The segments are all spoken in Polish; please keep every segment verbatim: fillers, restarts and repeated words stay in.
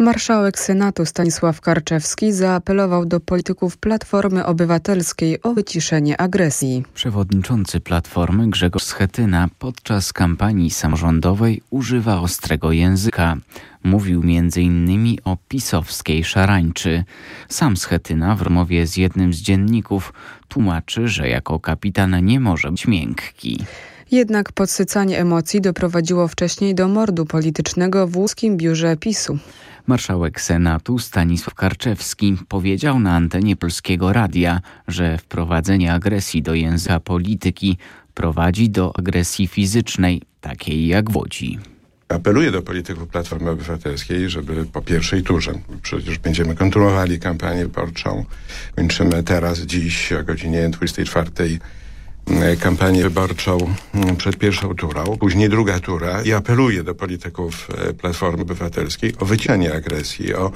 Marszałek Senatu Stanisław Karczewski zaapelował do polityków Platformy Obywatelskiej o wyciszenie agresji. Przewodniczący Platformy Grzegorz Schetyna podczas kampanii samorządowej używa ostrego języka. Mówił między innymi o pisowskiej szarańczy. Sam Schetyna w rozmowie z jednym z dzienników tłumaczy, że jako kapitan nie może być miękki. Jednak podsycanie emocji doprowadziło wcześniej do mordu politycznego w łódzkim biurze PiSu. Marszałek Senatu Stanisław Karczewski powiedział na antenie Polskiego Radia, że wprowadzenie agresji do języka polityki prowadzi do agresji fizycznej, takiej jak w Łodzi. Apeluję do polityków Platformy Obywatelskiej, żeby po pierwszej turze, przecież będziemy kontynuowali kampanię wyborczą, kończymy teraz, dziś o godzinie dwudziestej czwartej kampanię wyborczą przed pierwszą turą, później druga tura i apeluję do polityków Platformy Obywatelskiej o wyciszenie agresji, o,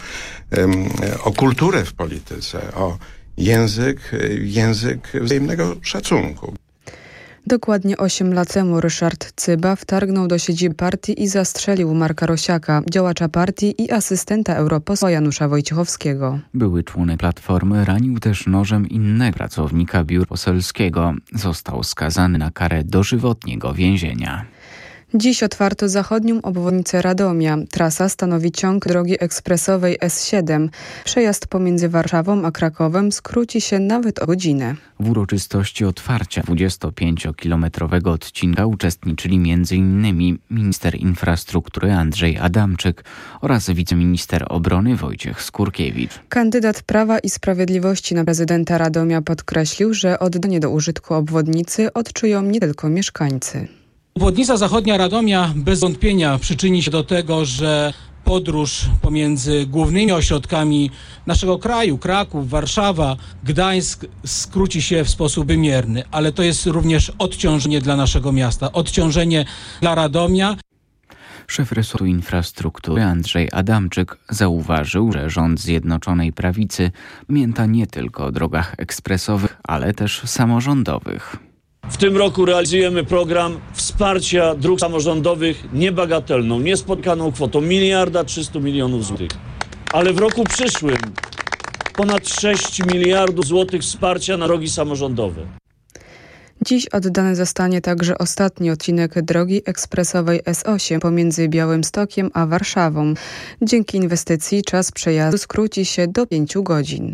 o kulturę w polityce, o język, język wzajemnego szacunku. Dokładnie osiem lat temu Ryszard Cyba wtargnął do siedziby partii i zastrzelił Marka Rosiaka, działacza partii i asystenta europosła Janusza Wojciechowskiego. Były członek Platformy ranił też nożem innego pracownika biura poselskiego. Został skazany na karę dożywotniego więzienia. Dziś otwarto zachodnią obwodnicę Radomia. Trasa stanowi ciąg drogi ekspresowej S siedem. Przejazd pomiędzy Warszawą a Krakowem skróci się nawet o godzinę. W uroczystości otwarcia dwudziestopięciokilometrowego odcinka uczestniczyli między innymi minister infrastruktury Andrzej Adamczyk oraz wiceminister obrony Wojciech Skurkiewicz. Kandydat Prawa i Sprawiedliwości na prezydenta Radomia podkreślił, że oddanie do użytku obwodnicy odczują nie tylko mieszkańcy. Obwodnica zachodnia Radomia bez wątpienia przyczyni się do tego, że podróż pomiędzy głównymi ośrodkami naszego kraju, Kraków, Warszawa, Gdańsk, skróci się w sposób wymierny, ale to jest również odciążenie dla naszego miasta, odciążenie dla Radomia. Szef resortu infrastruktury Andrzej Adamczyk zauważył, że rząd Zjednoczonej Prawicy pamięta nie tylko o drogach ekspresowych, ale też samorządowych. W tym roku realizujemy program wsparcia dróg samorządowych niebagatelną, niespotkaną kwotą miliarda trzysta milionów złotych. Ale w roku przyszłym ponad sześć miliardów złotych wsparcia na drogi samorządowe. Dziś oddany zostanie także ostatni odcinek drogi ekspresowej S osiem pomiędzy Białymstokiem a Warszawą. Dzięki inwestycji czas przejazdu skróci się do pięciu godzin.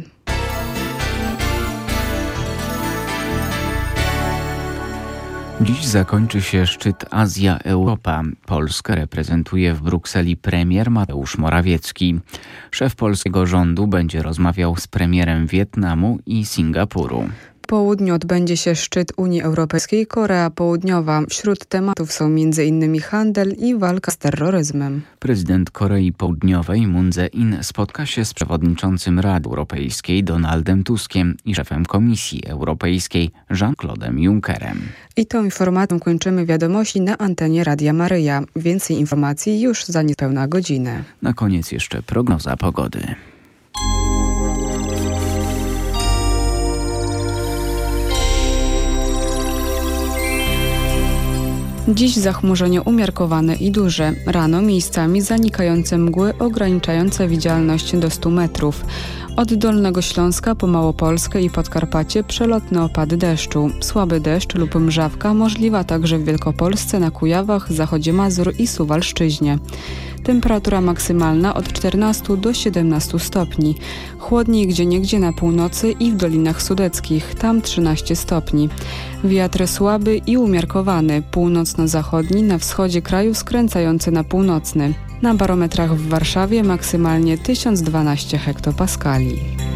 Dziś zakończy się szczyt Azja-Europa. Polskę reprezentuje w Brukseli premier Mateusz Morawiecki. Szef polskiego rządu będzie rozmawiał z premierem Wietnamu i Singapuru. W południu odbędzie się szczyt Unii Europejskiej Korea Południowa. Wśród tematów są między innymi handel i walka z terroryzmem. Prezydent Korei Południowej Moon Jae-in spotka się z przewodniczącym Rady Europejskiej Donaldem Tuskiem i szefem Komisji Europejskiej Jean-Claude'em Junckerem. I tą informacją kończymy wiadomości na antenie Radia Maryja. Więcej informacji już za niespełna godzinę. Na koniec jeszcze prognoza pogody. Dziś zachmurzenie umiarkowane i duże. Rano miejscami zanikające mgły ograniczające widzialność do stu metrów. Od Dolnego Śląska po Małopolskę i Podkarpacie przelotne opady deszczu. Słaby deszcz lub mrzawka możliwa także w Wielkopolsce, na Kujawach, zachodzie Mazur i Suwalszczyźnie. Temperatura maksymalna od czternastu do siedemnastu stopni. Chłodniej gdzieniegdzie na północy i w Dolinach Sudeckich, tam trzynaście stopni. Wiatr słaby i umiarkowany, północno-zachodni, na wschodzie kraju skręcający na północny. Na barometrach w Warszawie maksymalnie tysiąc dwanaście hektopaskali.